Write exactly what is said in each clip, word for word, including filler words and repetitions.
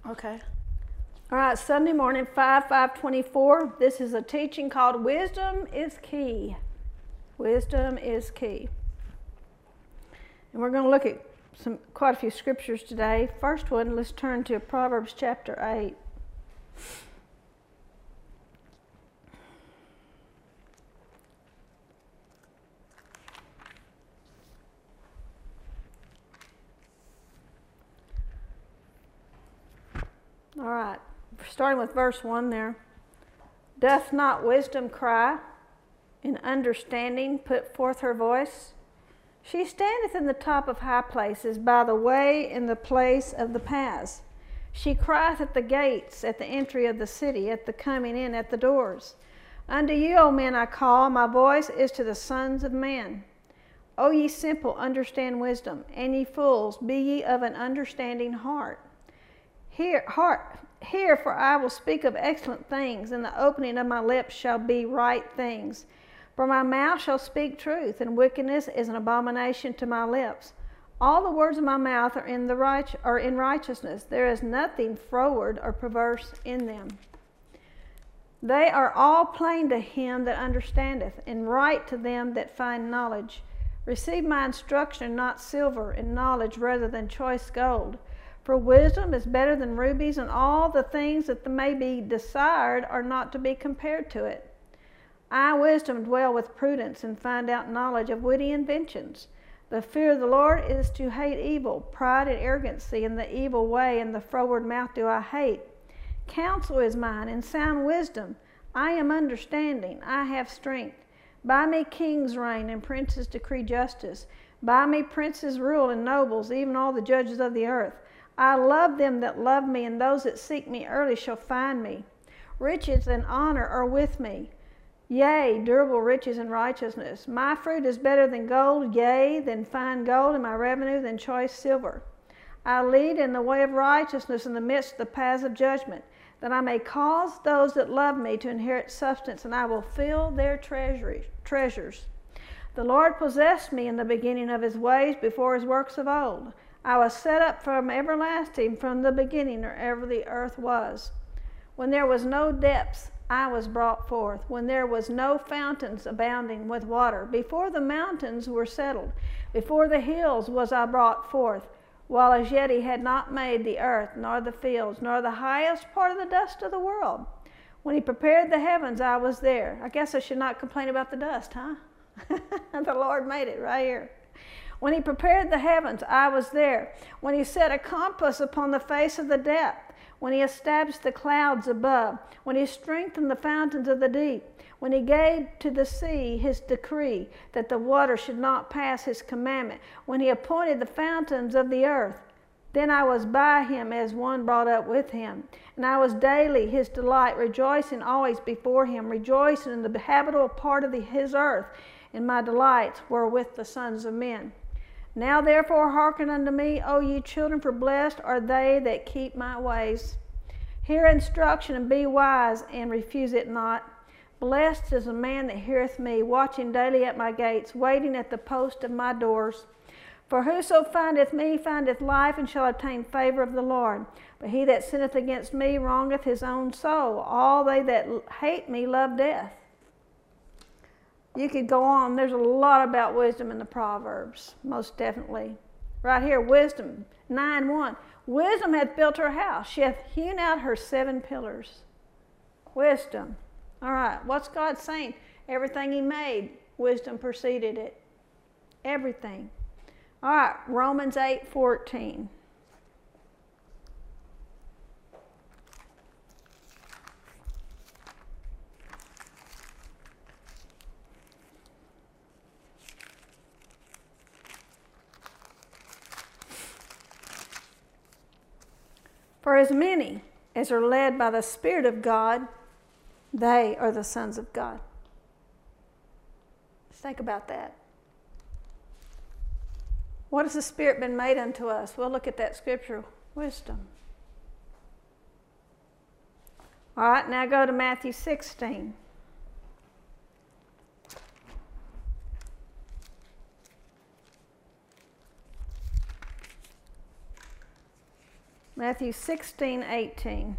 Okay. All right, Sunday morning, five five twenty-four. This is a teaching called Wisdom is Key. Wisdom is Key. And we're going to look at some quite a few scriptures today. First one, let's turn to Proverbs chapter eight. All right, starting with verse one there. Doth not wisdom cry, and understanding put forth her voice? She standeth in the top of high places, by the way in the place of the paths. She crieth at the gates, at the entry of the city, at the coming in at the doors. Unto you, O men, I call, my voice is to the sons of men. O ye simple, understand wisdom, and ye fools, be ye of an understanding heart. Hear, heart, hear, for I will speak of excellent things, and the opening of my lips shall be right things. For my mouth shall speak truth, and wickedness is an abomination to my lips. All the words of my mouth are in the right, are in righteousness. There is nothing froward or perverse in them. They are all plain to him that understandeth, and right to them that find knowledge. Receive my instruction, not silver, and knowledge rather than choice gold. For wisdom is better than rubies, and all the things that may be desired are not to be compared to it. I, wisdom, dwell with prudence, and find out knowledge of witty inventions. The fear of the Lord is to hate evil, pride and arrogancy, and the evil way, and the froward mouth do I hate. Counsel is mine, and sound wisdom. I am understanding, I have strength. By me kings reign, and princes decree justice. By me princes rule, and nobles, even all the judges of the earth. I love them that love me, and those that seek me early shall find me. Riches and honor are with me, yea, durable riches and righteousness. My fruit is better than gold, yea, than fine gold, and my revenue than choice silver. I lead in the way of righteousness in the midst of the paths of judgment, that I may cause those that love me to inherit substance, and I will fill their treasury, treasures. The Lord possessed me in the beginning of his ways, before his works of old. I was set up from everlasting, from the beginning, or ever the earth was. When there was no depths, I was brought forth. When there was no fountains abounding with water, before the mountains were settled, before the hills was I brought forth. While as yet he had not made the earth, nor the fields, nor the highest part of the dust of the world. When he prepared the heavens, I was there. I guess I should not complain about the dust, huh? The Lord made it right here. When he prepared the heavens, I was there. When he set a compass upon the face of the depth, when he established the clouds above, when he strengthened the fountains of the deep, when he gave to the sea his decree, that the water should not pass his commandment, when he appointed the fountains of the earth, then I was by him as one brought up with him. And I was daily his delight, rejoicing always before him, rejoicing in the habitable part of the, his earth, and my delights were with the sons of men. Now therefore hearken unto me, O ye children, for blessed are they that keep my ways. Hear instruction and be wise, and refuse it not. Blessed is the man that heareth me, watching daily at my gates, waiting at the post of my doors. For whoso findeth me findeth life, and shall obtain favor of the Lord. But he that sinneth against me wrongeth his own soul. All they that hate me love death. You could go on. There's a lot about wisdom in the Proverbs, most definitely. Right here, wisdom, nine one. Wisdom hath built her house. She hath hewn out her seven pillars. Wisdom. All right, what's God saying? Everything he made, wisdom preceded it. Everything. All right, Romans eight fourteen. For as many as are led by the Spirit of God, they are the sons of God. Let's think about that. What has the Spirit been made unto us? We'll look at that scripture. Wisdom. All right, now go to Matthew sixteen. Matthew sixteen, eighteen.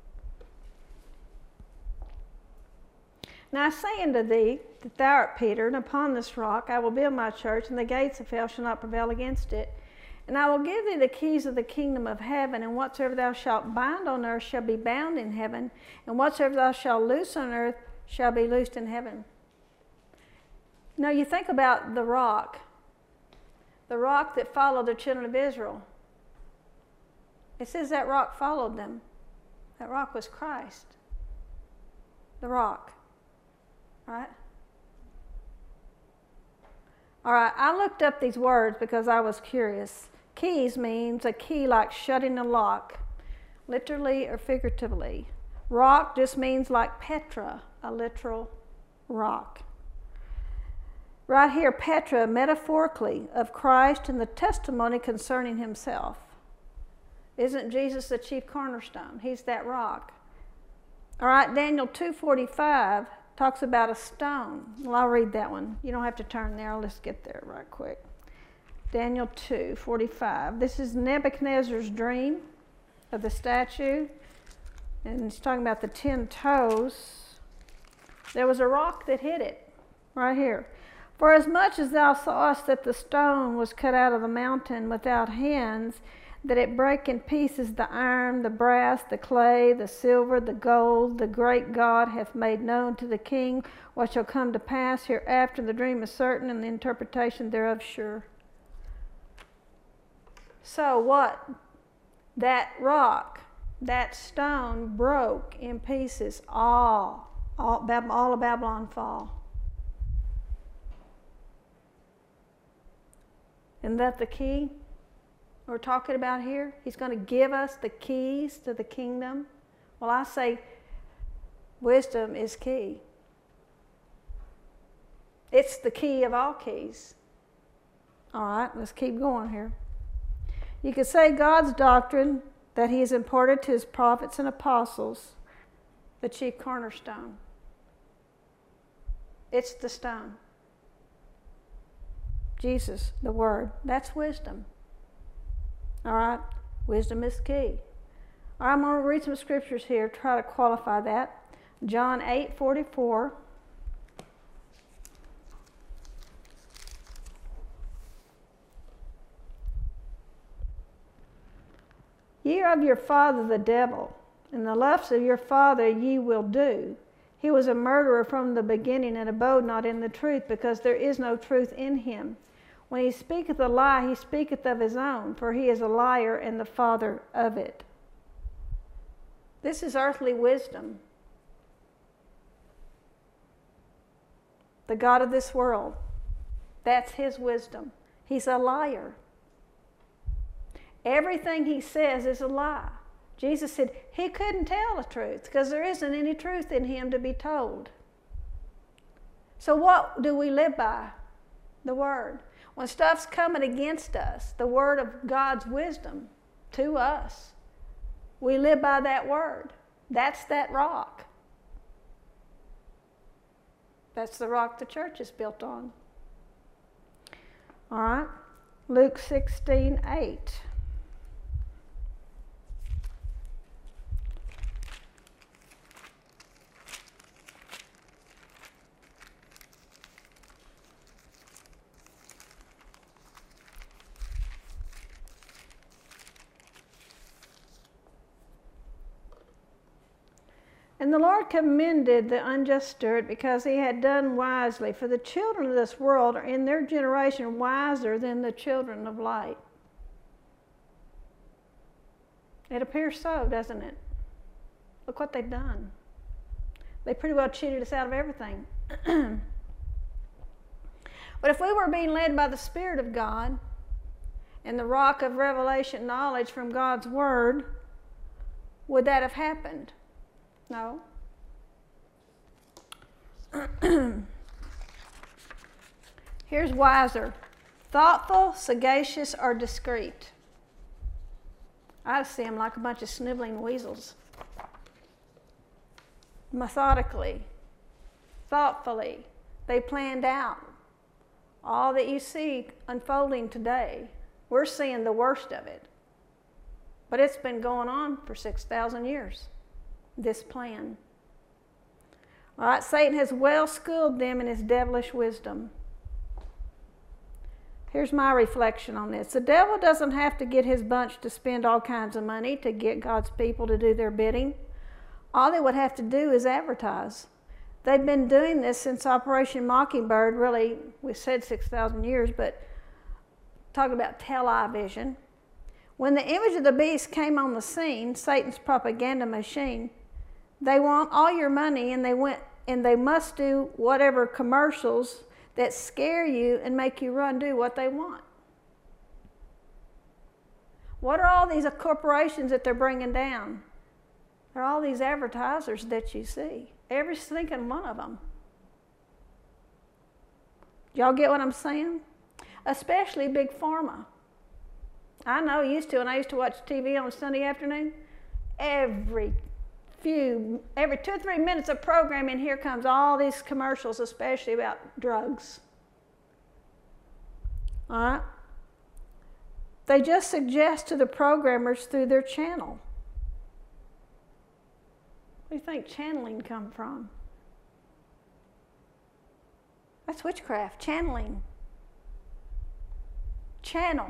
Now I say unto thee that thou art Peter, and upon this rock I will build my church, and the gates of hell shall not prevail against it. And I will give thee the keys of the kingdom of heaven, and whatsoever thou shalt bind on earth shall be bound in heaven, and whatsoever thou shalt loose on earth shall be loosed in heaven. Now you think about the rock, the rock that followed the children of Israel. It says that rock followed them. That rock was Christ. The rock. Right? All right, I looked up these words because I was curious. Keys means a key like shutting a lock, literally or figuratively. Rock just means like Petra, a literal rock. Right here, Petra, metaphorically, of Christ and the testimony concerning himself. Isn't Jesus the chief cornerstone? He's that rock. All right, Daniel two forty-five talks about a stone. Well, I'll read that one. You don't have to turn there. Let's get there right quick. Daniel two forty-five. This is Nebuchadnezzar's dream of the statue. And he's talking about the ten toes. There was a rock that hit it, right here. For as much as thou sawest that the stone was cut out of the mountain without hands, that it break in pieces the iron, the brass, the clay, the silver, the gold, the great God hath made known to the king what shall come to pass hereafter. The dream is certain, and the interpretation thereof sure. So what? That rock, that stone broke in pieces. All, all, all of Babylon fall. Isn't that the key we're talking about here? He's going to give us the keys to the kingdom. Well, I say wisdom is key. It's the key of all keys. All right, let's keep going here. You could say God's doctrine that he has imparted to his prophets and apostles, the chief cornerstone. It's the stone. Jesus, the Word. That's wisdom. All right? Wisdom is key. All right, I'm going to read some scriptures here, try to qualify that. John eight forty-four. Ye are of your father the devil, and the lusts of your father ye will do. He was a murderer from the beginning, and abode not in the truth, because there is no truth in him. When he speaketh a lie, he speaketh of his own, for he is a liar and the father of it. This is earthly wisdom. The God of this world, that's his wisdom. He's a liar. Everything he says is a lie. Jesus said he couldn't tell the truth because there isn't any truth in him to be told. So what do we live by? The Word. When stuff's coming against us, the Word of God's wisdom to us, we live by that Word. That's that rock. That's the rock the church is built on. All right, Luke sixteen eight. And the Lord commended the unjust steward because he had done wisely. For the children of this world are in their generation wiser than the children of light. It appears so, doesn't it? Look what they've done. They pretty well cheated us out of everything. But if we were being led by the Spirit of God and the rock of revelation knowledge from God's Word, would that have happened? No. Here's wiser. Thoughtful, sagacious, or discreet. I see them like a bunch of sniveling weasels. Methodically, thoughtfully, they planned out all that you see unfolding today. We're seeing the worst of it. But it's been going on for six thousand years, this plan. All right, Satan has well schooled them in his devilish wisdom. Here's my reflection on this. The devil doesn't have to get his bunch to spend all kinds of money to get God's people to do their bidding. All they would have to do is advertise. They've been doing this since Operation Mockingbird, really, we said six thousand years, but talking about television. When the image of the beast came on the scene, Satan's propaganda machine, they want all your money, and they went and they must do whatever commercials that scare you and make you run do what they want. What are all these corporations that they're bringing down? They're all these advertisers that you see. Every single one of them. Y'all get what I'm saying? Especially Big Pharma. I know, used to, and I used to watch T V on Sunday afternoon. Every few, every two or three minutes of programming, here comes all these commercials, especially about drugs. All right? They just suggest to the programmers through their channel. Where do you think channeling come from? That's witchcraft, channeling. Channel.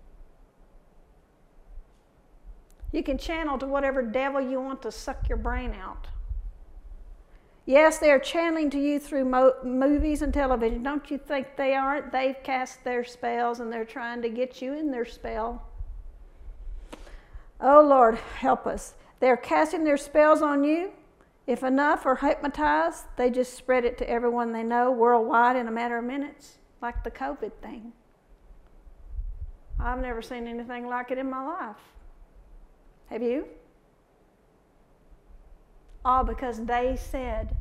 You can channel to whatever devil you want to suck your brain out. Yes, they're channeling to you through mo- movies and television. Don't you think they aren't? They've cast their spells and they're trying to get you in their spell. Oh, Lord, help us. They're casting their spells on you. If enough are hypnotized, they just spread it to everyone they know worldwide in a matter of minutes, like the COVID thing. I've never seen anything like it in my life. Have you? All because they said.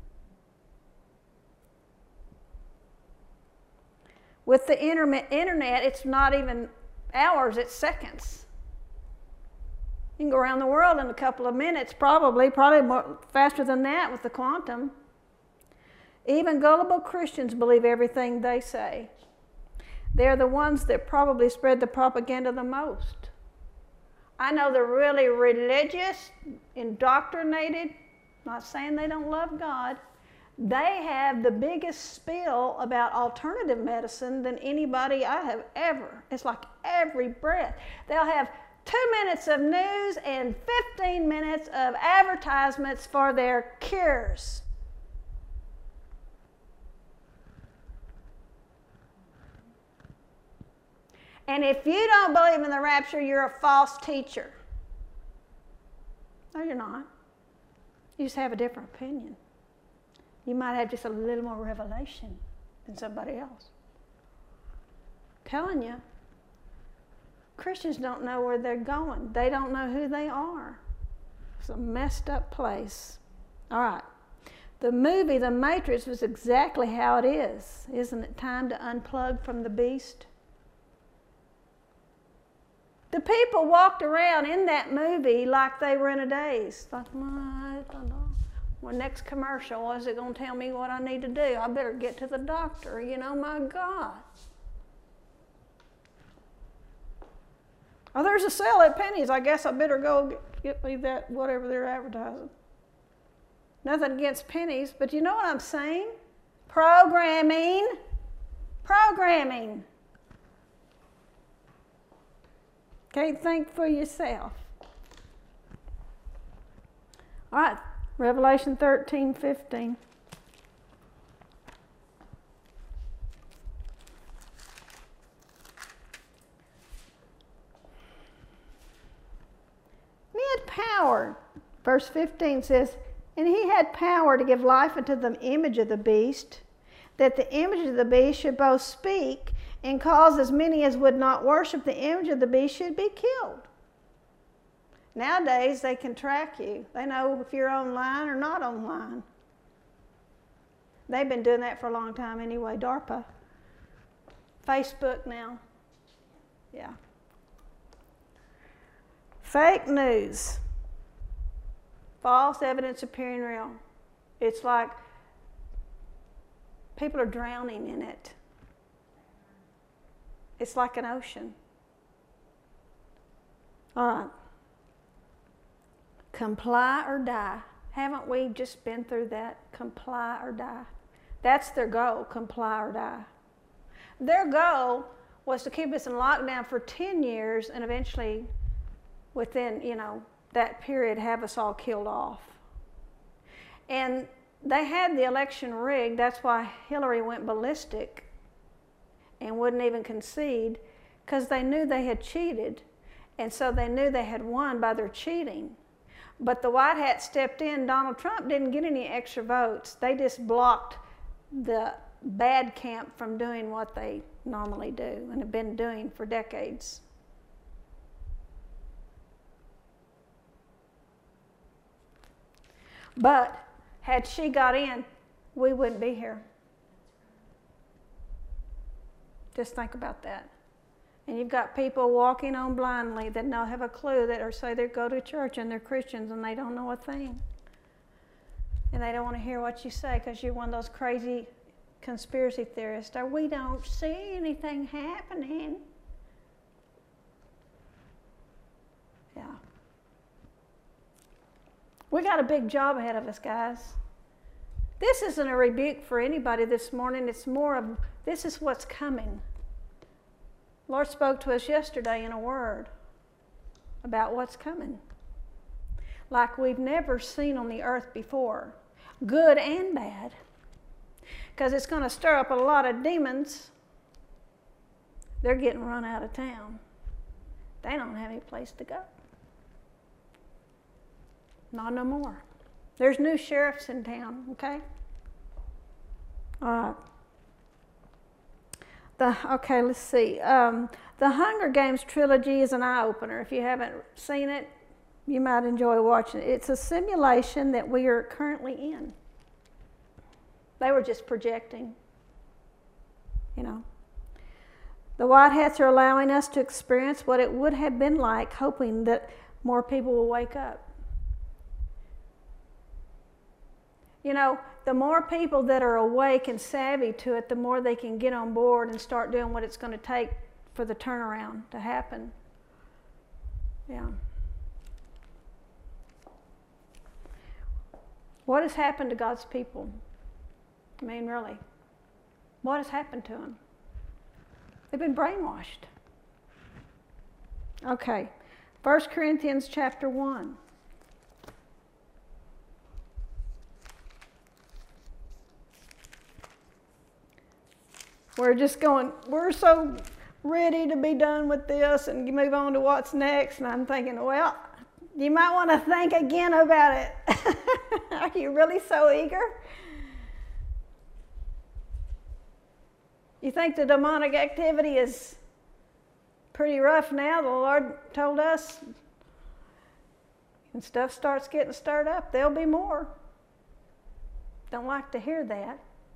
With the internet, it's not even hours, it's seconds. You can go around the world in a couple of minutes, probably, probably more, faster than that with the quantum. Even gullible Christians believe everything they say. They're the ones that probably spread the propaganda the most. I know the really religious, indoctrinated, not saying they don't love God, they have the biggest spill about alternative medicine than anybody I have ever. It's like every breath. They'll have two minutes of news and fifteen minutes of advertisements for their cures. And if you don't believe in the rapture, you're a false teacher. No, you're not. You just have a different opinion. You might have just a little more revelation than somebody else. I'm telling you, Christians don't know where they're going. They don't know who they are. It's a messed up place. All right. The movie, The Matrix, was exactly how it is. Isn't it time to unplug from the beast? The people walked around in that movie like they were in a daze. Like, I don't know. Well, next commercial, is it going to tell me what I need to do? I better get to the doctor. You know, my God. Oh, there's a sale at Penny's. I guess I better go get, get me that, whatever they're advertising. Nothing against Penny's, but you know what I'm saying? Programming. Programming. Can't think for yourself. All right, Revelation thirteen, fifteen. He had power. Verse fifteen says, and he had power to give life unto the image of the beast, that the image of the beast should both speak and cause as many as would not worship the image of the beast should be killed. Nowadays, they can track you. They know if you're online or not online. They've been doing that for a long time anyway, DARPA. Facebook now. Yeah. Fake news. False evidence appearing real. It's like people are drowning in it. It's like an ocean. All right. Comply or die. Haven't we just been through that? Comply or die. That's their goal, comply or die. Their goal was to keep us in lockdown for ten years and eventually, within, you know, that period, have us all killed off. And they had the election rigged. That's why Hillary went ballistic and wouldn't even concede, because they knew they had cheated, and so they knew they had won by their cheating. But the White Hats stepped in. Donald Trump didn't get any extra votes. They just blocked the bad camp from doing what they normally do and have been doing for decades. But had she got in, we wouldn't be here. Just think about that. And you've got people walking on blindly that don't have a clue, that or say they go to church and they're Christians and they don't know a thing. And they don't want to hear what you say because you're one of those crazy conspiracy theorists. Or we don't see anything happening. Yeah. We got a big job ahead of us, guys. This isn't a rebuke for anybody this morning. It's more of, this is what's coming. The Lord spoke to us yesterday in a word about what's coming, like we've never seen on the earth before, good and bad, because it's going to stir up a lot of demons. They're getting run out of town. They don't have any place to go. Not no more. There's new sheriffs in town, okay? All right. The, okay, let's see. Um, the Hunger Games trilogy is an eye-opener. If you haven't seen it, you might enjoy watching it. It's a simulation that we are currently in. They were just projecting, you know. The White Hats are allowing us to experience what it would have been like, hoping that more people will wake up. You know, the more people that are awake and savvy to it, the more they can get on board and start doing what it's going to take for the turnaround to happen. Yeah. What has happened to God's people? I mean, really. What has happened to them? They've been brainwashed. Okay. First Corinthians chapter one. We're just going, we're so ready to be done with this and move on to what's next. And I'm thinking, well, you might want to think again about it. Are you really so eager? You think the demonic activity is pretty rough now? The Lord told us. And stuff starts getting stirred up, there'll be more. Don't like to hear that.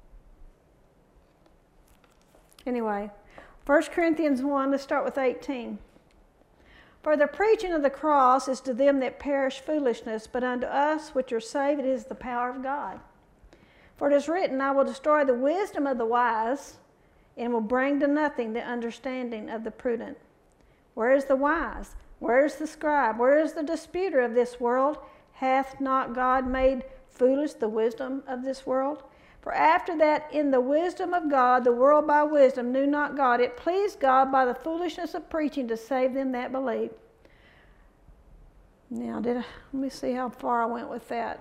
Anyway, First Corinthians one, let's start with eighteen. For the preaching of the cross is to them that perish foolishness, but unto us which are saved it is the power of God. For it is written, I will destroy the wisdom of the wise, and will bring to nothing the understanding of the prudent. Where is the wise? Where is the scribe? Where is the disputer of this world? Hath not God made foolish the wisdom of this world? For after that, in the wisdom of God, the world by wisdom knew not God. It pleased God by the foolishness of preaching to save them that believe. Now, did I, let me see how far I went with that.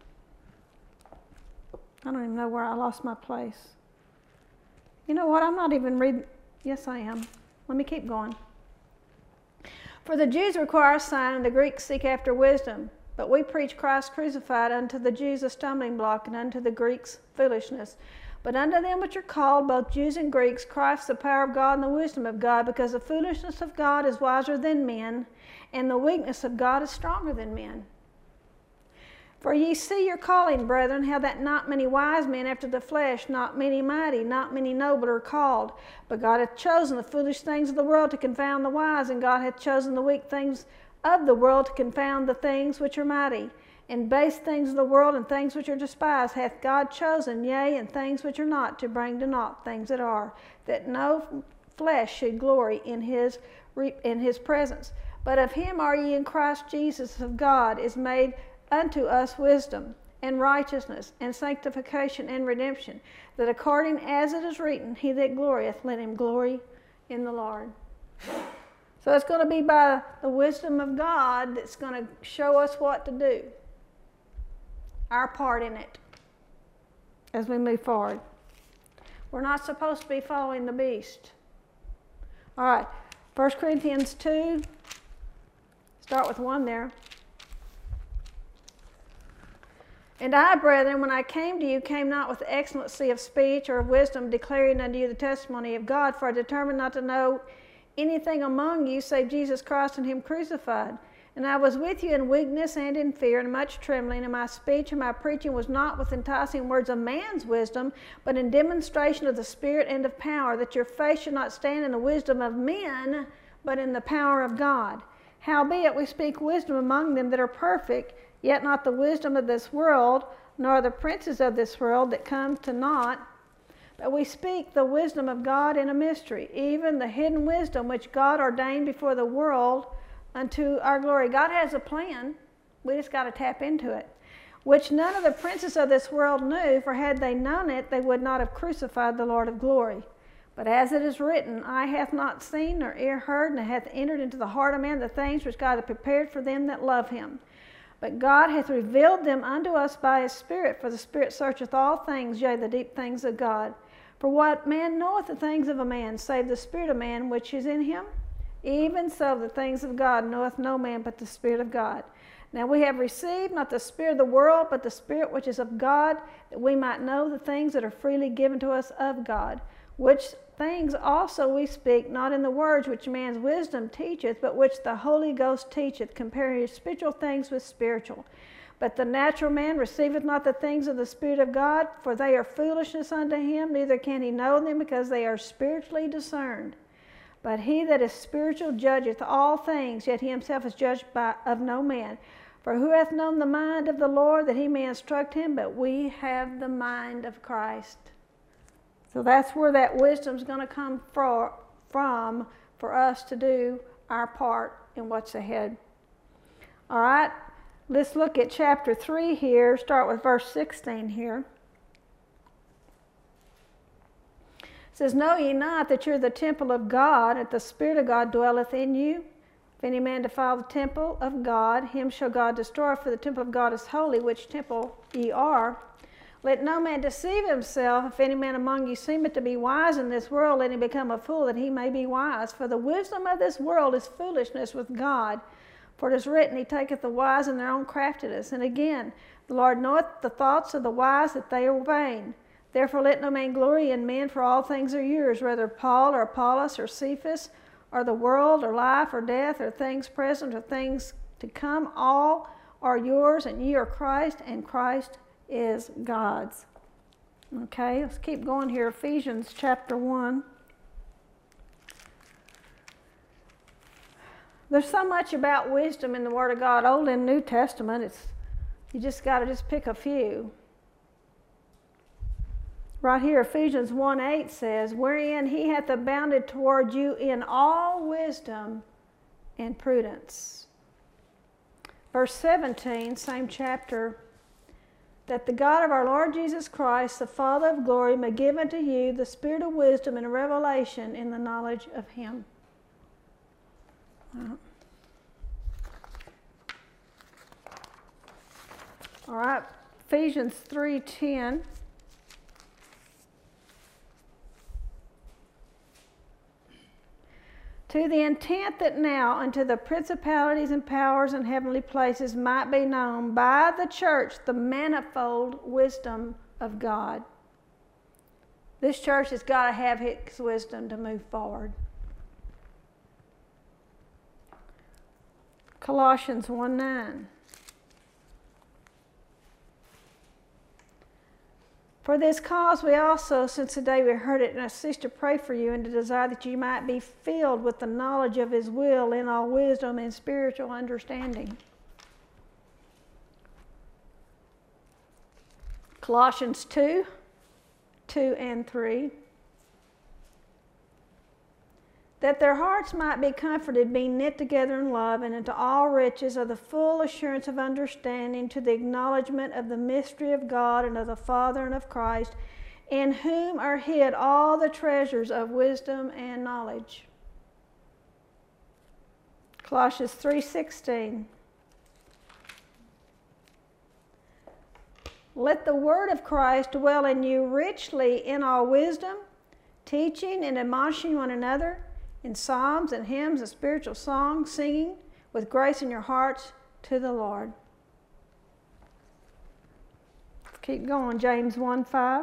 I don't even know where I lost my place. You know what? I'm not even reading. Yes, I am. Let me keep going. For the Jews require a sign, and the Greeks seek after wisdom. But we preach Christ crucified, unto the Jews a stumbling block, and unto the Greeks foolishness. But unto them which are called, both Jews and Greeks, Christ the power of God and the wisdom of God, because the foolishness of God is wiser than men, and the weakness of God is stronger than men. For ye see your calling, brethren, how that not many wise men after the flesh, not many mighty, not many noble are called. But God hath chosen the foolish things of the world to confound the wise, and God hath chosen the weak things of the world to confound the things which are mighty. And base things of the world and things which are despised hath God chosen, yea, and things which are not, to bring to naught things that are, that no flesh should glory in his, in his presence. But of him are ye in Christ Jesus of God, is made unto us wisdom, and righteousness, and sanctification, and redemption, that according as it is written, he that glorieth, let him glory in the Lord. So it's going to be by the wisdom of God that's going to show us what to do, our part in it, as we move forward. We're not supposed to be following the beast. All right, First Corinthians two, start with one there. And I, brethren, when I came to you, came not with excellency of speech or of wisdom, declaring unto you the testimony of God, for I determined not to know anything among you save Jesus Christ and him crucified. And I was with you in weakness and in fear and much trembling, and my speech and my preaching was not with enticing words of man's wisdom, but in demonstration of the Spirit and of power, that your faith should not stand in the wisdom of men, but in the power of God. Howbeit we speak wisdom among them that are perfect, yet not the wisdom of this world, nor the princes of this world that come to naught. But we speak the wisdom of God in a mystery, even the hidden wisdom which God ordained before the world unto our glory. God has a plan. We just got to tap into it. Which none of the princes of this world knew, for had they known it, they would not have crucified the Lord of glory. But as it is written, eye hath not seen, nor ear heard, nor hath entered into the heart of man the things which God hath prepared for them that love him. But God hath revealed them unto us by his Spirit, for the Spirit searcheth all things, yea, the deep things of God. For what man knoweth the things of a man, save the spirit of man which is in him? Even so the things of God knoweth no man but the Spirit of God. Now we have received not the spirit of the world, but the Spirit which is of God, that we might know the things that are freely given to us of God. Which things also we speak, not in the words which man's wisdom teacheth, but which the Holy Ghost teacheth, comparing spiritual things with spiritual. But the natural man receiveth not the things of the Spirit of God, for they are foolishness unto him, neither can he know them, because they are spiritually discerned. But he that is spiritual judgeth all things, yet he himself is judged by, of no man. For who hath known the mind of the Lord, that he may instruct him? But we have the mind of Christ. So that's where that wisdom's going to come for, from for us to do our part in what's ahead. All right, let's look at chapter three here. Start with verse sixteen here. It says, know ye not that you're the temple of God, that the Spirit of God dwelleth in you? If any man defile the temple of God, him shall God destroy, for the temple of God is holy, which temple ye are. Let no man deceive himself. If any man among you seemeth to be wise in this world, let him become a fool, that he may be wise. For the wisdom of this world is foolishness with God. For it is written, he taketh the wise in their own craftiness. And again, the Lord knoweth the thoughts of the wise, that they are vain. Therefore let no man glory in men, for all things are yours, whether Paul or Apollos or Cephas, or the world, or life, or death, or things present, or things to come, all are yours, and ye are Christ, and Christ is God's. Okay, let's keep going here. Ephesians chapter one. There's so much about wisdom in the Word of God, Old and New Testament. It's you just got to just pick a few. Right here, Ephesians one eight says, wherein he hath abounded toward you in all wisdom and prudence. Verse seventeen, same chapter, that the God of our Lord Jesus Christ, the Father of glory, may give unto you the spirit of wisdom and revelation in the knowledge of him. All right, Ephesians three ten. To the intent that now unto the principalities and powers in heavenly places might be known by the church the manifold wisdom of God. This church has got to have his wisdom to move forward. Colossians one nine. For this cause we also, since the day we heard it, and ceased to pray for you, and to desire that you might be filled with the knowledge of his will in all wisdom and spiritual understanding. Colossians two, two and three. that their hearts might be comforted, being knit together in love, and into all riches of the full assurance of understanding, to the acknowledgement of the mystery of God and of the Father and of Christ, in whom are hid all the treasures of wisdom and knowledge. Colossians three sixteen. Let the word of Christ dwell in you richly in all wisdom, teaching and admonishing one another in psalms and hymns and spiritual songs, singing with grace in your hearts to the Lord. Keep going, James one five.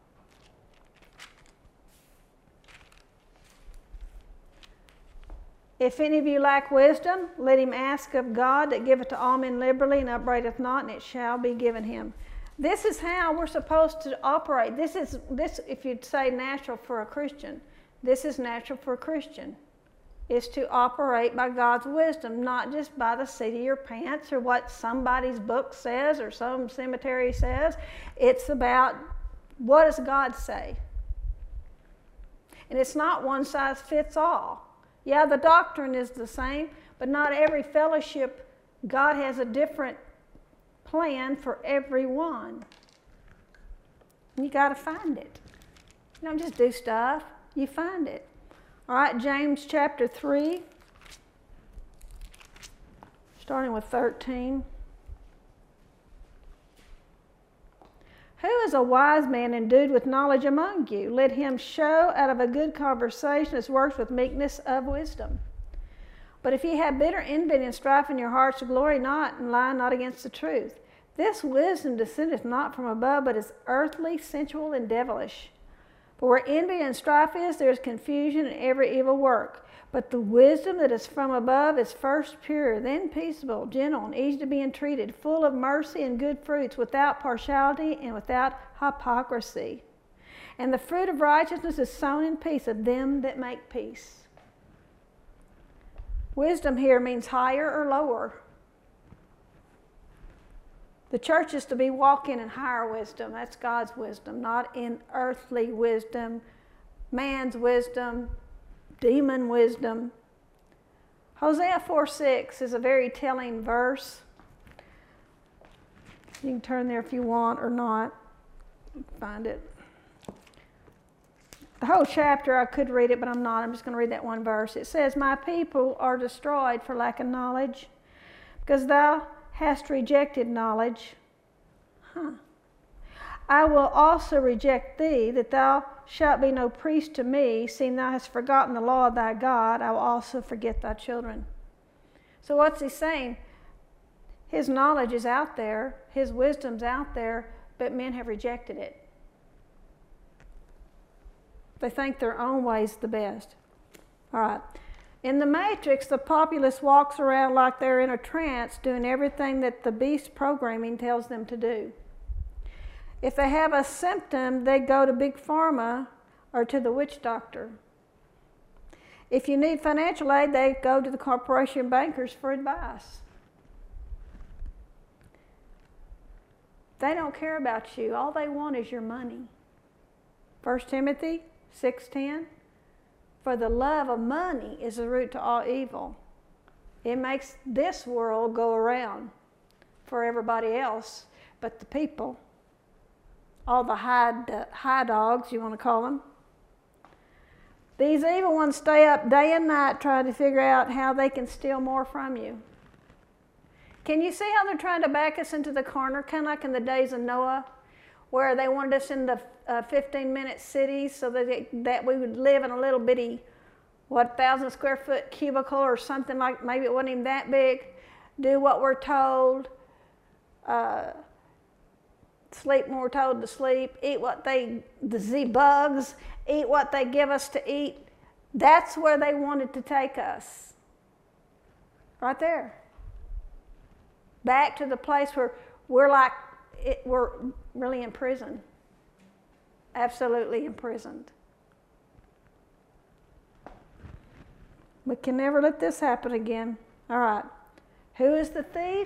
If any of you lack wisdom, let him ask of God, that giveth to all men liberally and upbraideth not, and it shall be given him. This is how we're supposed to operate. This is, this, if you'd say natural for a Christian, this is natural for a Christian, is to operate by God's wisdom, not just by the seat of your pants or what somebody's book says or some cemetery says. It's about, what does God say? And it's not one size fits all. Yeah, the doctrine is the same, but not every fellowship, God has a different plan for everyone. And you got to find it. You don't just do stuff, you find it. All right, James chapter three, starting with thirteen. Who is a wise man endued with knowledge among you? Let him show out of a good conversation his works with meekness of wisdom. But if ye have bitter envy and strife in your hearts, glory not, and lie not against the truth. This wisdom descendeth not from above, but is earthly, sensual, and devilish. For where envy and strife is, there is confusion and every evil work. But the wisdom that is from above is first pure, then peaceable, gentle, and easy to be entreated, full of mercy and good fruits, without partiality and without hypocrisy. And the fruit of righteousness is sown in peace of them that make peace. Wisdom here means higher or lower. The church is to be walking in higher wisdom. That's God's wisdom, not in earthly wisdom, man's wisdom, demon wisdom. Hosea four six is a very telling verse. You can turn there if you want or not. Find it. The whole chapter, I could read it, but I'm not. I'm just going to read that one verse. It says, my people are destroyed for lack of knowledge, because thou hast rejected knowledge. Huh. I will also reject thee, that thou shalt be no priest to me, seeing thou hast forgotten the law of thy God. I will also forget thy children. So what's he saying? His knowledge is out there, his wisdom's out there, but men have rejected it. They think their own way's the best. All right. In the Matrix, the populace walks around like they're in a trance, doing everything that the beast programming tells them to do. If they have a symptom, they go to Big Pharma or to the witch doctor. If you need financial aid, they go to the corporation bankers for advice. They don't care about you. All they want is your money. First Timothy six ten. For the love of money is the root to all evil. It makes this world go around for everybody else, but the people, all the high, high dogs, you want to call them, these evil ones stay up day and night trying to figure out how they can steal more from you. Can you see how they're trying to back us into the corner, kind of like in the days of Noah, where they wanted us in the uh, fifteen-minute cities so that, it, that we would live in a little bitty, what, thousand square foot cubicle or something like, maybe it wasn't even that big, do what we're told, uh, sleep when we're told to sleep, eat what they, the Z bugs, eat what they give us to eat. That's where they wanted to take us. Right there. Back to the place where we're like, it, we're really in prison. Absolutely imprisoned. We can never let this happen again. All right. Who is the thief?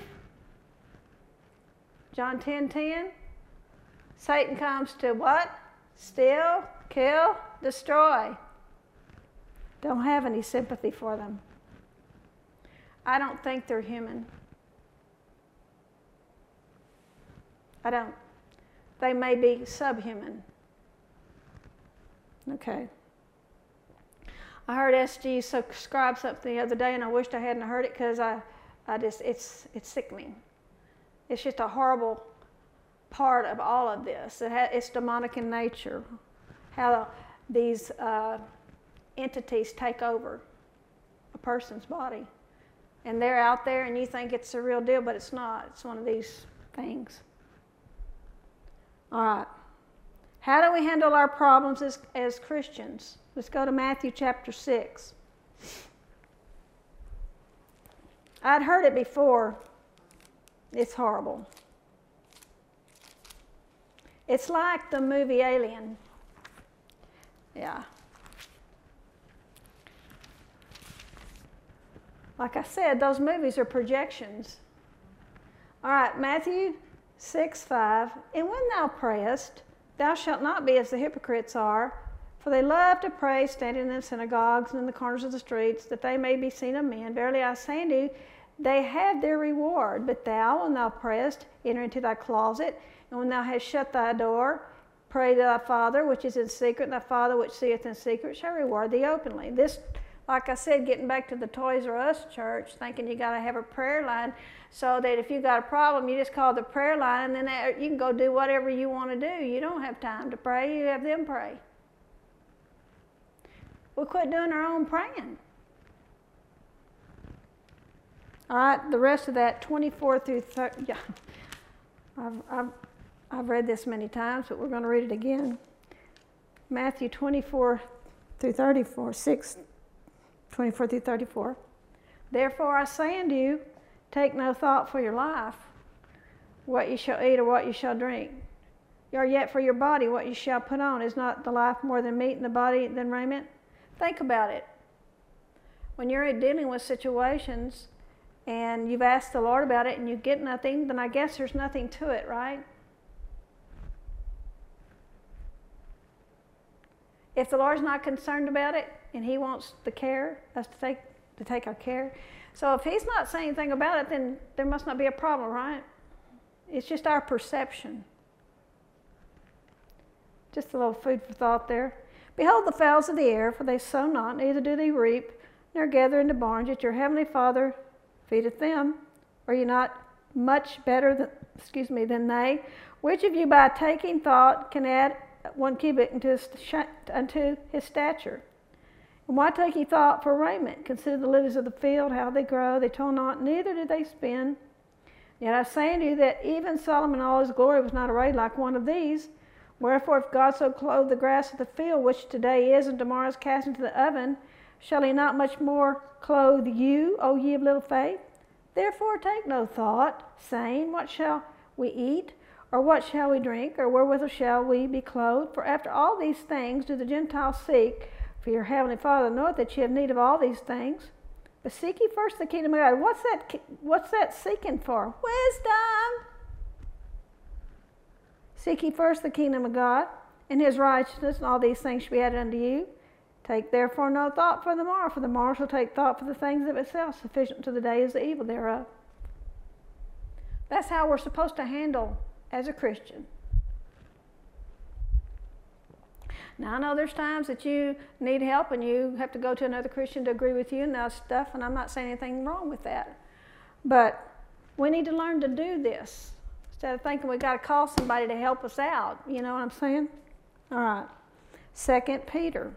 John ten ten. Satan comes to what? Steal, kill, destroy. Don't have any sympathy for them. I don't think they're human. I don't. They may be subhuman. Okay. I heard S G subscribe something the other day, and I wished I hadn't heard it because I, I just it's it's sickening. It's just a horrible part of all of this. It ha- it's demonic in nature. How these uh, entities take over a person's body, and they're out there, and you think it's the real deal, but it's not. It's one of these things. All right. How do we handle our problems as, as Christians? Let's go to Matthew chapter six. I'd heard it before. It's horrible. It's like the movie Alien. Yeah. Like I said, those movies are projections. All right, Matthew six five. And when thou prayest, thou shalt not be as the hypocrites are, for they love to pray, standing in the synagogues and in the corners of the streets, that they may be seen of men. Verily I say unto you, they have their reward. But thou, when thou prayest, enter into thy closet, and when thou hast shut thy door, pray to thy Father which is in secret, and thy Father which seeth in secret shall reward thee openly. This, like I said, getting back to the Toys R Us church, thinking you got to have a prayer line so that if you got a problem, you just call the prayer line, and then that, you can go do whatever you want to do. You don't have time to pray. You have them pray. We quit doing our own praying. All right, the rest of that, twenty-four through thirty. Yeah, I've, I've, I've read this many times, but we're going to read it again. Matthew twenty-four through thirty-four, six, twenty-four through thirty-four. Therefore I say unto you, take no thought for your life, what you shall eat or what you shall drink. Or yet for your body, what you shall put on. Is not the life more than meat, and the body than raiment? Think about it. When you're dealing with situations and you've asked the Lord about it and you get nothing, then I guess there's nothing to it, right? If the Lord's not concerned about it and He wants the care, us to take to take our care. So if He's not saying anything about it, then there must not be a problem, right? It's just our perception. Just a little food for thought there. Behold the fowls of the air, for they sow not, neither do they reap, nor gather into barns, yet your heavenly Father feedeth them. Are you not much better than, excuse me, than they? Which of you by taking thought can add one cubit into his, unto his stature? And why take ye thought for raiment? Consider the lilies of the field, how they grow. They toil not, neither do they spin. Yet I say unto you that even Solomon in all his glory was not arrayed like one of these. Wherefore, if God so clothe the grass of the field, which today is and tomorrow is cast into the oven, shall He not much more clothe you, O ye of little faith? Therefore take no thought, saying, what shall we eat, or what shall we drink, or wherewithal shall we be clothed? For after all these things do the Gentiles seek. For your heavenly Father knoweth that ye have need of all these things. But seek ye first the kingdom of God. What's that, what's that seeking for? Wisdom! Seek ye first the kingdom of God, and His righteousness, and all these things shall be added unto you. Take therefore no thought for the morrow, for the morrow shall take thought for the things of itself. Sufficient to the day is the evil thereof. That's how we're supposed to handle as a Christian. Now, I know there's times that you need help and you have to go to another Christian to agree with you and that stuff, and I'm not saying anything wrong with that. But we need to learn to do this instead of thinking we've got to call somebody to help us out. You know what I'm saying? All right. Second Peter.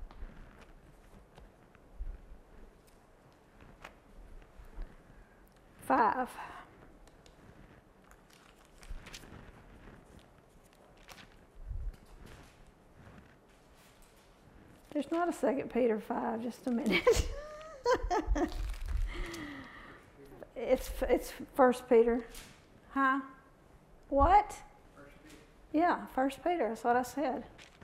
Five. There's not a Second Peter five. Just a minute. it's it's First Peter, huh? What? First Peter. Yeah, First Peter. That's what I said.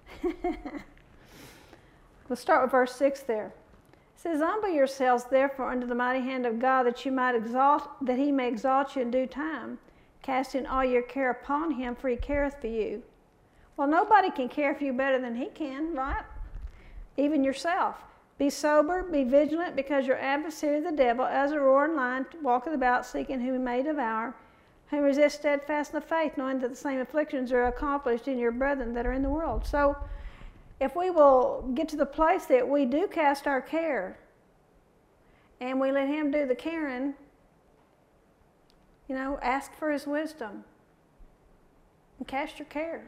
We'll start with verse six there. It says, "Humble yourselves therefore under the mighty hand of God, that you might exalt, that He may exalt you in due time, casting all your care upon Him, for He careth for you." Well, nobody can care for you better than He can, right? Even yourself. Be sober, be vigilant, because your adversary the devil, as a roaring lion, walketh about seeking whom he may devour, who resist steadfast in the faith, knowing that the same afflictions are accomplished in your brethren that are in the world. So if we will get to the place that we do cast our care and we let him do the caring, you know, ask for his wisdom and cast your care.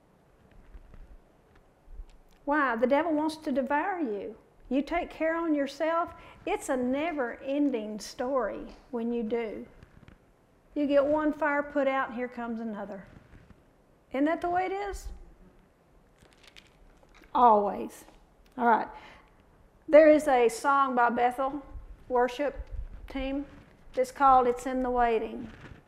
Why? The devil wants to devour you. You take care on yourself, it's a never-ending story when you do. You get one fire put out, and here comes another. Isn't that the way it is? Always. All right. There is a song by Bethel worship team that's called It's in the Waiting.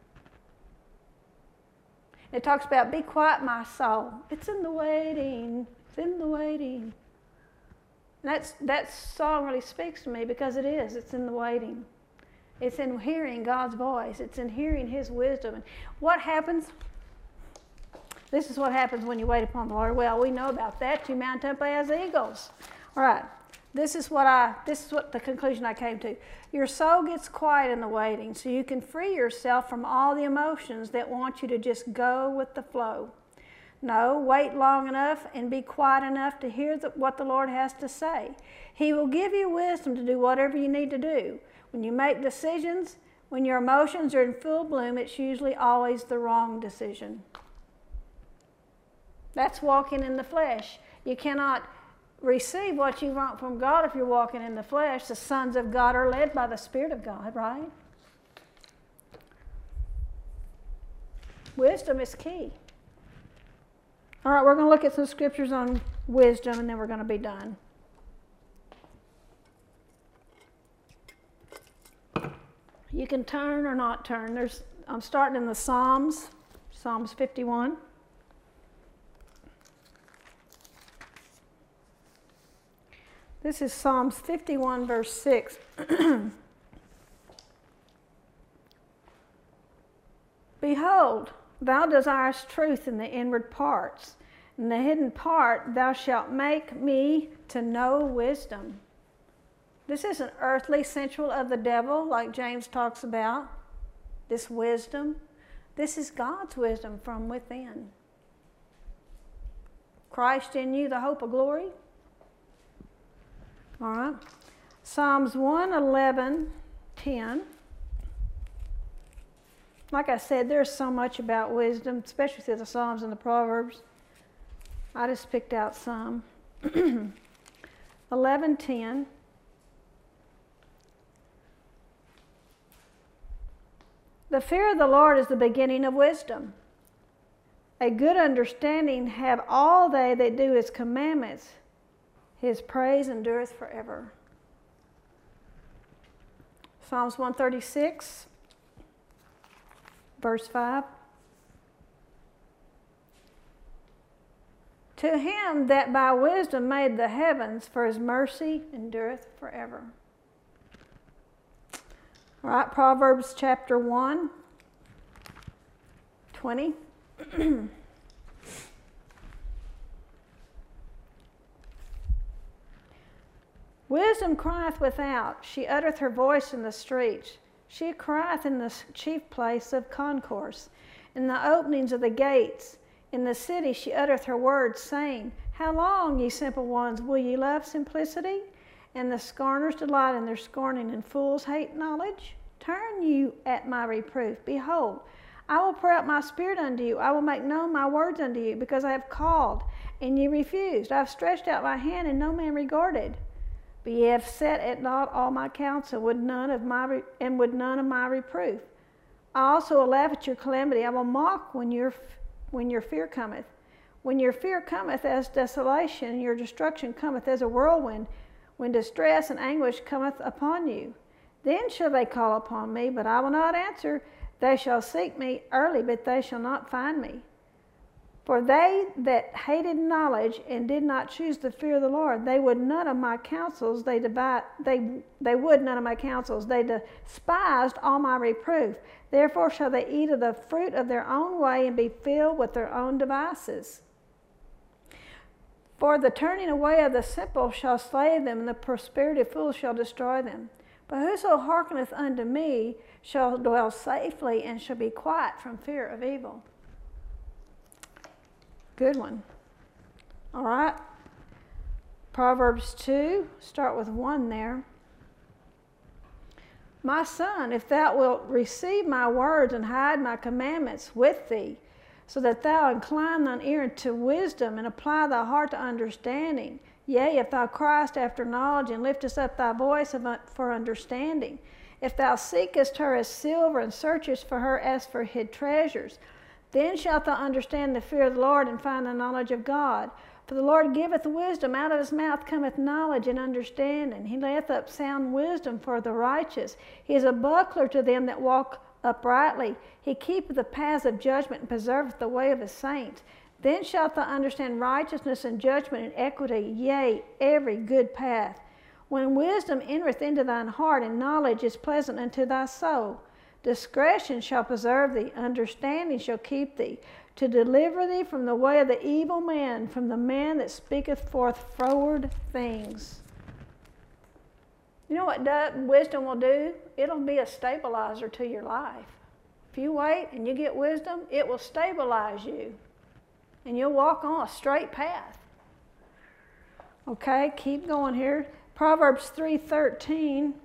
It talks about, be quiet, my soul. It's in the waiting. It's in the waiting. And that's, that song really speaks to me because it is. It's in the waiting. It's in hearing God's voice. It's in hearing his wisdom. And what happens? This is what happens when you wait upon the Lord. Well, we know about that. You mount up as eagles. All right. This is what I. This is what the conclusion I came to. Your soul gets quiet in the waiting, so you can free yourself from all the emotions that want you to just go with the flow. No, wait long enough and be quiet enough to hear the, what the Lord has to say. He will give you wisdom to do whatever you need to do. When you make decisions, when your emotions are in full bloom, it's usually always the wrong decision. That's walking in the flesh. You cannot receive what you want from God if you're walking in the flesh. The sons of God are led by the Spirit of God, right? Wisdom is key. All right, we're going to look at some scriptures on wisdom, and then we're going to be done. You can turn or not turn. There's, I'm starting in the Psalms, Psalms fifty-one. This is Psalms fifty-one, verse six. Behold, thou desirest truth in the inward parts. In the hidden part thou shalt make me to know wisdom. This isn't earthly, sensual of the devil, like James talks about. This wisdom. This is God's wisdom from within. Christ in you, the hope of glory. All right. Psalms one eleven, ten. Like I said, there's so much about wisdom, especially through the Psalms and the Proverbs. I just picked out some. eleven ten. The fear of the Lord is the beginning of wisdom. A good understanding have all they that do his commandments. His praise endureth forever. Psalms one thirty-six, verse five. To him that by wisdom made the heavens, for his mercy endureth forever. All right, Proverbs chapter one, twenty. Wisdom crieth without, she uttereth her voice in the streets. She crieth in the chief place of concourse, in the openings of the gates. In the city she uttereth her words, saying, How long, ye simple ones, will ye love simplicity? And the scorners delight in their scorning, and fools hate knowledge. Turn you at my reproof. Behold, I will pour out my spirit unto you. I will make known my words unto you, because I have called, and ye refused. I have stretched out my hand, and no man regarded. But ye have set at naught all my counsel, would none of my re- and would none of my reproof. I also will laugh at your calamity. I will mock when your when your fear cometh. When your fear cometh as desolation, your destruction cometh as a whirlwind, when distress and anguish cometh upon you. Then shall they call upon me, but I will not answer. They shall seek me early, but they shall not find me. For they that hated knowledge and did not choose the fear of the Lord, they would none of my counsels, they divide, they they would none of my counsels, they despised all my reproof. Therefore shall they eat of the fruit of their own way and be filled with their own devices. For the turning away of the simple shall slay them, and the prosperity of fools shall destroy them. But whoso hearkeneth unto me shall dwell safely, and shall be quiet from fear of evil. Good one. All right. Proverbs two, start with one there. My son, if thou wilt receive my words and hide my commandments with thee, so that thou incline thine ear to wisdom and apply thy heart to understanding. Yea, if thou criest after knowledge and liftest up thy voice for understanding. If thou seekest her as silver and searchest for her as for hid treasures, then shalt thou understand the fear of the Lord and find the knowledge of God. For the Lord giveth wisdom, out of his mouth cometh knowledge and understanding. He layeth up sound wisdom for the righteous. He is a buckler to them that walk uprightly. He keepeth the paths of judgment and preserveth the way of his saints. Then shalt thou understand righteousness and judgment and equity, yea, every good path. When wisdom entereth into thine heart, and knowledge is pleasant unto thy soul, discretion shall preserve thee, understanding shall keep thee, to deliver thee from the way of the evil man, from the man that speaketh forth froward things. You know what wisdom will do? It'll be a stabilizer to your life. If you wait and you get wisdom, it will stabilize you. And you'll walk on a straight path. Okay, keep going here. Proverbs three thirteen.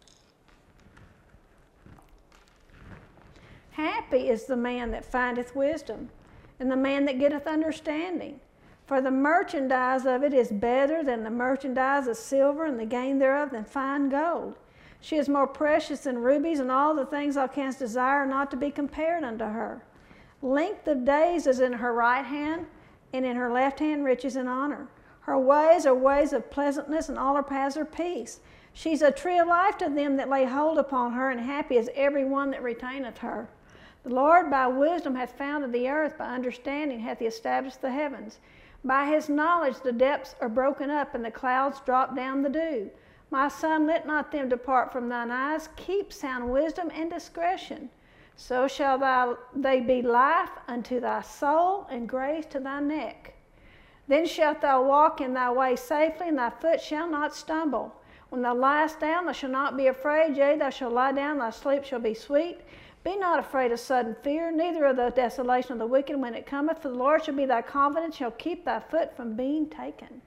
Happy is the man that findeth wisdom, and the man that getteth understanding. For the merchandise of it is better than the merchandise of silver, and the gain thereof than fine gold. She is more precious than rubies, and all the things thou canst desire are not to be compared unto her. Length of days is in her right hand, and in her left hand riches and honor. Her ways are ways of pleasantness, and all her paths are peace. She's a tree of life to them that lay hold upon her, and happy is every one that retaineth her. The Lord by wisdom hath founded the earth, by understanding hath he established the heavens. By his knowledge the depths are broken up, and the clouds drop down the dew. My son, let not them depart from thine eyes. Keep sound wisdom and discretion. So shall thou, they be life unto thy soul, and grace to thy neck. Then shalt thou walk in thy way safely, and thy foot shall not stumble. When thou liest down, thou shalt not be afraid. Yea, thou shalt lie down, thy sleep shall be sweet. Be not afraid of sudden fear, neither of the desolation of the wicked when it cometh. For the Lord shall be thy confidence, shall keep thy foot from being taken.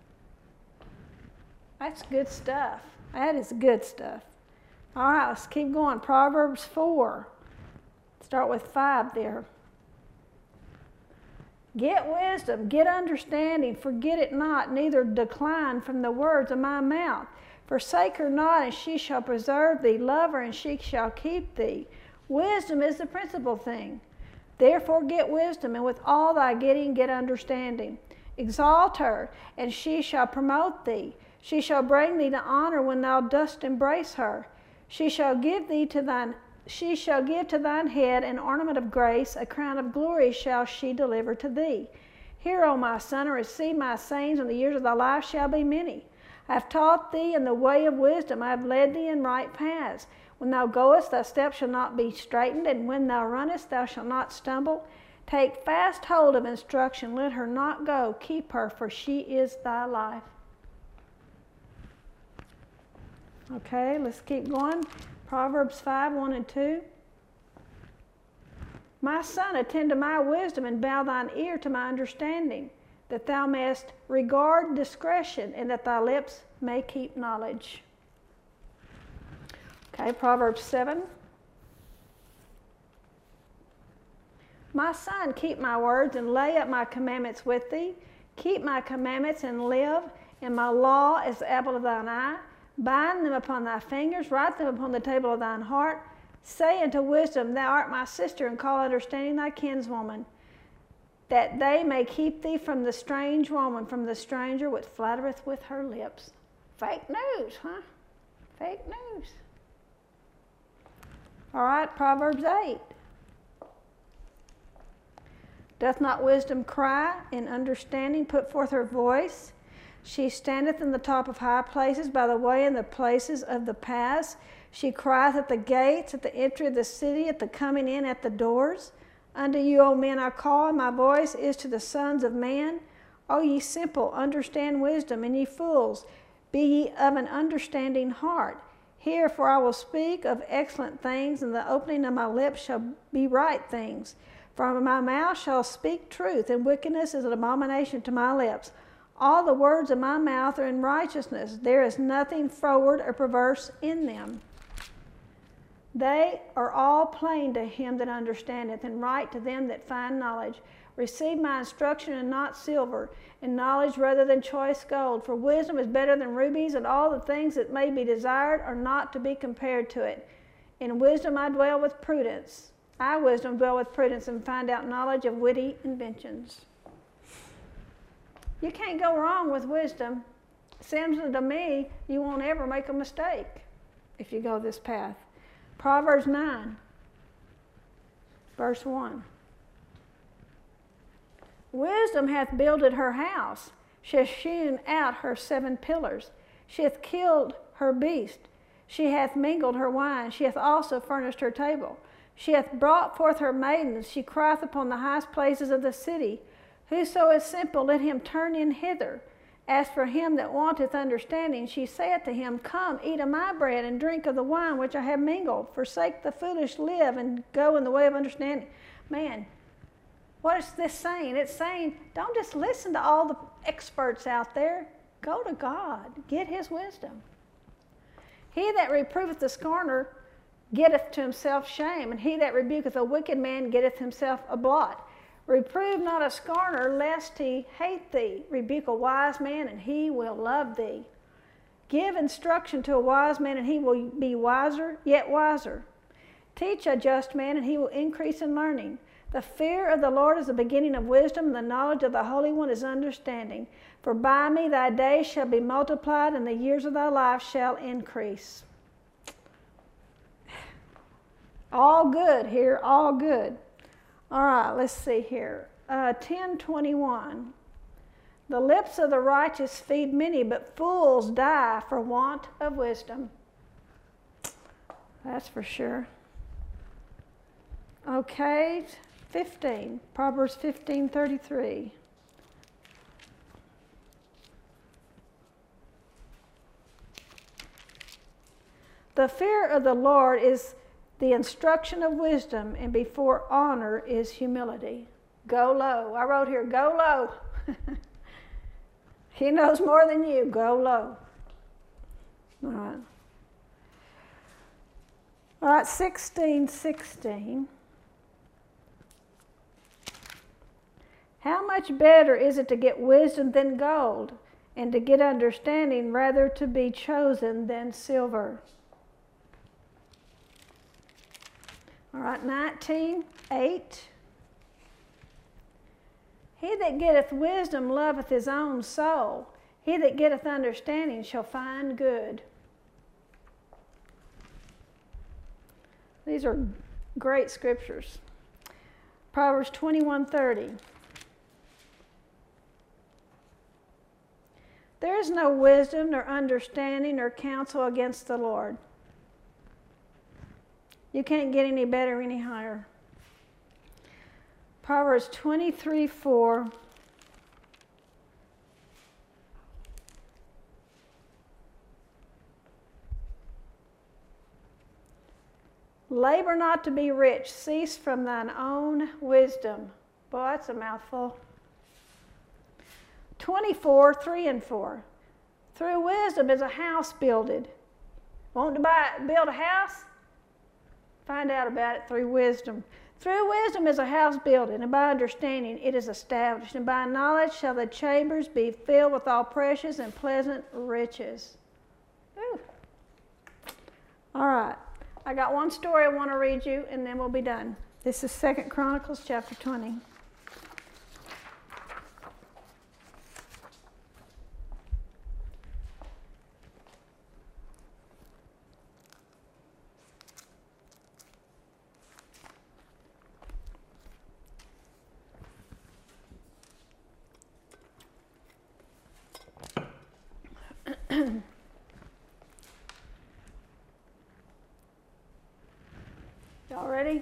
That's good stuff. That is good stuff. All right, let's keep going. Proverbs four. Start with five there. Get wisdom, get understanding, forget it not, neither decline from the words of my mouth. Forsake her not, and she shall preserve thee. Love her, and she shall keep thee. Wisdom is the principal thing. Therefore get wisdom, and with all thy getting get understanding. Exalt her, and she shall promote thee. She shall bring thee to honor when thou dost embrace her. She shall give thee to thine She shall give to thine head an ornament of grace, a crown of glory shall she deliver to thee. Hear, O my son, and receive my sayings, and the years of thy life shall be many. I have taught thee in the way of wisdom, I have led thee in right paths. When thou goest, thy steps shall not be straitened, and when thou runnest, thou shalt not stumble. Take fast hold of instruction, let her not go, keep her, for she is thy life. Okay, let's keep going. Proverbs five, one and two. My son, attend to my wisdom, and bow thine ear to my understanding, that thou mayest regard discretion, and that thy lips may keep knowledge. Okay, Proverbs seven. My son, keep my words, and lay up my commandments with thee. Keep my commandments and live, and my law is the apple of thine eye. Bind them upon thy fingers, write them upon the table of thine heart. Say unto wisdom, thou art my sister, and call understanding thy kinswoman, that they may keep thee from the strange woman, from the stranger which flattereth with her lips. Fake news, huh? Fake news. All right, Proverbs eight. Doth not wisdom cry, and understanding put forth her voice? She standeth in the top of high places, by the way in the places of the paths. She crieth at the gates, at the entry of the city, at the coming in at the doors. Unto you, O men, I call, and my voice is to the sons of man. O ye simple, understand wisdom, and ye fools, be ye of an understanding heart. Hear, for I will speak of excellent things, and the opening of my lips shall be right things. For my mouth shall speak truth, and wickedness is an abomination to my lips. All the words of my mouth are in righteousness. There is nothing froward or perverse in them. They are all plain to him that understandeth, and right to them that find knowledge. Receive my instruction, and not silver, and knowledge rather than choice gold. For wisdom is better than rubies, and all the things that may be desired are not to be compared to it. In wisdom I dwell with prudence. I, wisdom, dwell with prudence, and find out knowledge of witty inventions. You can't go wrong with wisdom. Seems to me you won't ever make a mistake if you go this path. Proverbs nine, verse one. Wisdom hath builded her house. She hath hewn out her seven pillars. She hath killed her beast. She hath mingled her wine. She hath also furnished her table. She hath brought forth her maidens. She crieth upon the highest places of the city. Whoso is simple, let him turn in hither. As for him that wanteth understanding, she saith to him, Come, eat of my bread, and drink of the wine which I have mingled. Forsake the foolish, live, and go in the way of understanding. Man, what is this saying? It's saying, don't just listen to all the experts out there. Go to God. Get his wisdom. He that reproveth the scorner getteth to himself shame, and he that rebuketh a wicked man getteth himself a blot. Reprove not a scorner, lest he hate thee. Rebuke a wise man, and he will love thee. Give instruction to a wise man, and he will be wiser, yet wiser. Teach a just man, and he will increase in learning. The fear of the Lord is the beginning of wisdom, and the knowledge of the Holy One is understanding. For by me thy days shall be multiplied, and the years of thy life shall increase. All good here, all good. All right, let's see here. Uh, ten twenty-one. The lips of the righteous feed many, but fools die for want of wisdom. That's for sure. Okay, fifteen. Proverbs fifteen thirty-three. The fear of the Lord is the instruction of wisdom, and before honor is humility. Go low. I wrote here, go low. He knows more than you. Go low. All right. All right, sixteen sixteen. How much better is it to get wisdom than gold, and to get understanding rather to be chosen than silver? All right, nineteen eight. He that getteth wisdom loveth his own soul. He that getteth understanding shall find good. These are great scriptures. Proverbs twenty-one thirty. There is no wisdom, nor understanding, nor counsel against the Lord. You can't get any better, any higher. Proverbs twenty-three four. Labor not to be rich, cease from thine own wisdom. Boy, that's a mouthful. twenty-four three and four. Through wisdom is a house builded. Want to buy, build a house? Find out about it through wisdom. Through wisdom is a house builded, and by understanding it is established. And by knowledge shall the chambers be filled with all precious and pleasant riches. Ooh. All right. I got one story I want to read you, and then we'll be done. This is Second Chronicles chapter twenty. Y'all ready?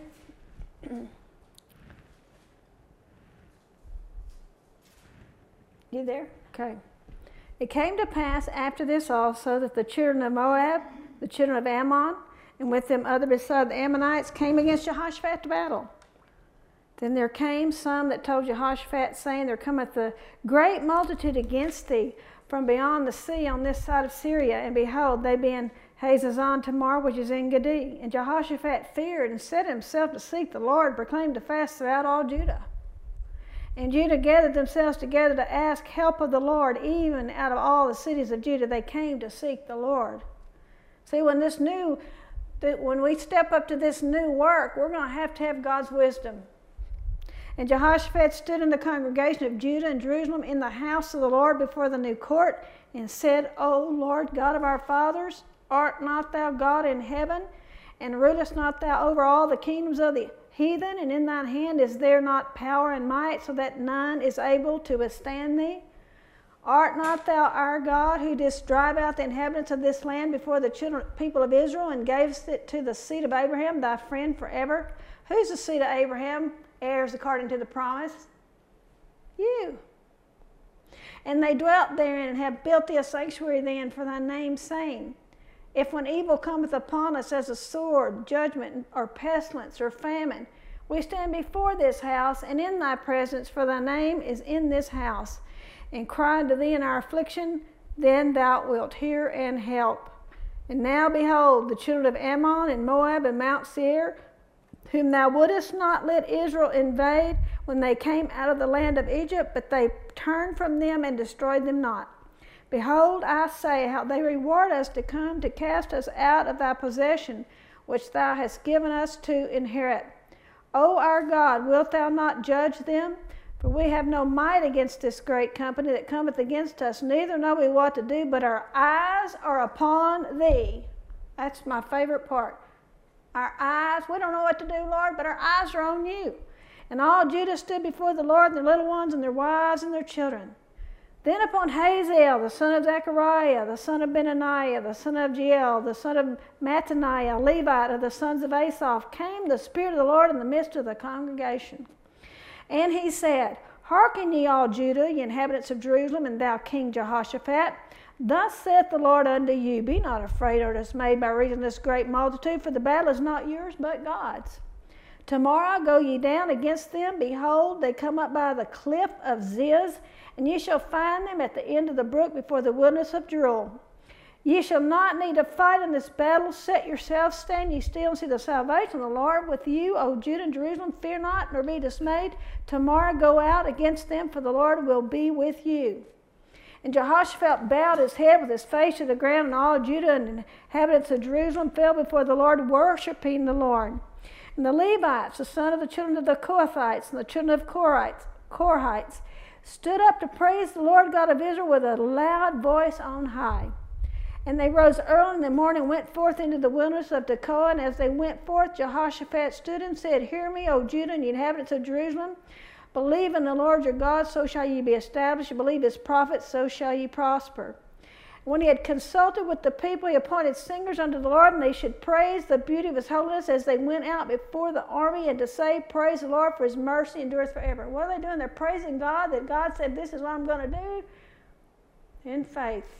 You there? Okay. It came to pass after this also that the children of Moab, the children of Ammon, and with them other beside the Ammonites, came against Jehoshaphat to battle. Then there came some that told Jehoshaphat, saying, There cometh a great multitude against thee from beyond the sea on this side of Syria, and behold, they be in Hazazon Tamar, which is in Gedi. And Jehoshaphat feared and set himself to seek the Lord, proclaimed a fast throughout all Judah. And Judah gathered themselves together to ask help of the Lord. Even out of all the cities of Judah, they came to seek the Lord. See, when this new, when we step up to this new work, we're going to have to have God's wisdom. And Jehoshaphat stood in the congregation of Judah and Jerusalem in the house of the Lord before the new court, and said, O Lord God of our fathers, art not thou God in heaven, and rulest not thou over all the kingdoms of the heathen, and in thine hand is there not power and might, so that none is able to withstand thee? Art not thou our God, who didst drive out the inhabitants of this land before the children, people of Israel, and gavest it to the seed of Abraham, thy friend forever? Who's the seed of Abraham, heirs according to the promise? You. And they dwelt therein, and have built thee a sanctuary therein for thy name's sake. If when evil cometh upon us as a sword, judgment, or pestilence, or famine, we stand before this house and in thy presence, for thy name is in this house, and cry unto thee in our affliction, then thou wilt hear and help. And now behold, the children of Ammon and Moab and Mount Seir, whom thou wouldest not let Israel invade when they came out of the land of Egypt, but they turned from them and destroyed them not. Behold, I say, how they reward us to come to cast us out of thy possession, which thou hast given us to inherit. O our God, wilt thou not judge them? For we have no might against this great company that cometh against us, neither know we what to do, but our eyes are upon thee. That's my favorite part. Our eyes, we don't know what to do, Lord, but our eyes are on you. And all Judah stood before the Lord, and their little ones, and their wives, and their children. Then upon Hazael, the son of Zechariah, the son of Benaniah, the son of Jeiel, the son of Mattaniah, Levite of the sons of Asaph, came the Spirit of the Lord in the midst of the congregation. And he said, Hearken ye all Judah, ye inhabitants of Jerusalem, and thou King Jehoshaphat. Thus saith the Lord unto you, Be not afraid or dismayed by reason of this great multitude, for the battle is not yours, but God's. Tomorrow go ye down against them. Behold, they come up by the cliff of Ziz, and ye shall find them at the end of the brook before the wilderness of Jeruel. Ye shall not need to fight in this battle. Set yourselves, stand ye still, and see the salvation of the Lord with you, O Judah and Jerusalem. Fear not, nor be dismayed. Tomorrow go out against them, for the Lord will be with you. And Jehoshaphat bowed his head with his face to the ground, and all Judah and the inhabitants of Jerusalem fell before the Lord, worshiping the Lord. And the Levites, the son of the children of the Kohathites, and the children of Korites, Korhites, stood up to praise the Lord God of Israel with a loud voice on high. And they rose early in the morning and went forth into the wilderness of Tekoa. And as they went forth, Jehoshaphat stood and said, Hear me, O Judah and the inhabitants of Jerusalem. Believe in the Lord your God, so shall ye be established. Believe his prophets, so shall ye prosper. When he had consulted with the people, he appointed singers unto the Lord, and they should praise the beauty of his holiness as they went out before the army, and to say, Praise the Lord, for his mercy endureth forever. What are they doing? They're praising God, that God said, This is what I'm going to do, in faith.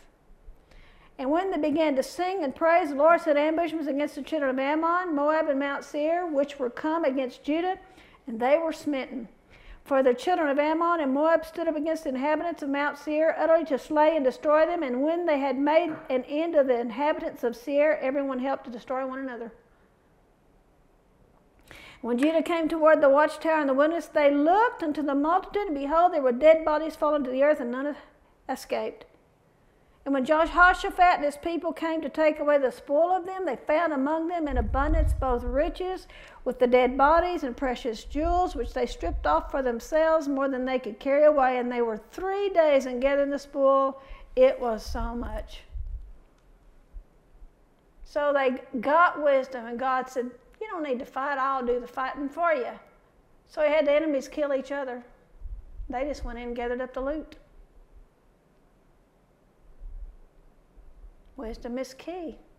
And when they began to sing and praise, the Lord set ambushments against the children of Ammon, Moab, and Mount Seir, which were come against Judah, and they were smitten. For the children of Ammon and Moab stood up against the inhabitants of Mount Seir, utterly to slay and destroy them. And when they had made an end of the inhabitants of Seir, everyone helped to destroy one another. When Judah came toward the watchtower in the wilderness, they looked unto the multitude, and behold, there were dead bodies fallen to the earth, and none escaped. And when Jehoshaphat and his people came to take away the spoil of them, they found among them in abundance both riches with the dead bodies and precious jewels, which they stripped off for themselves more than they could carry away. And they were three days in gathering the spoil. It was so much. So they got wisdom, and God said, You don't need to fight, I'll do the fighting for you. So he had the enemies kill each other. They just went in and gathered up the loot. Wisdom is key.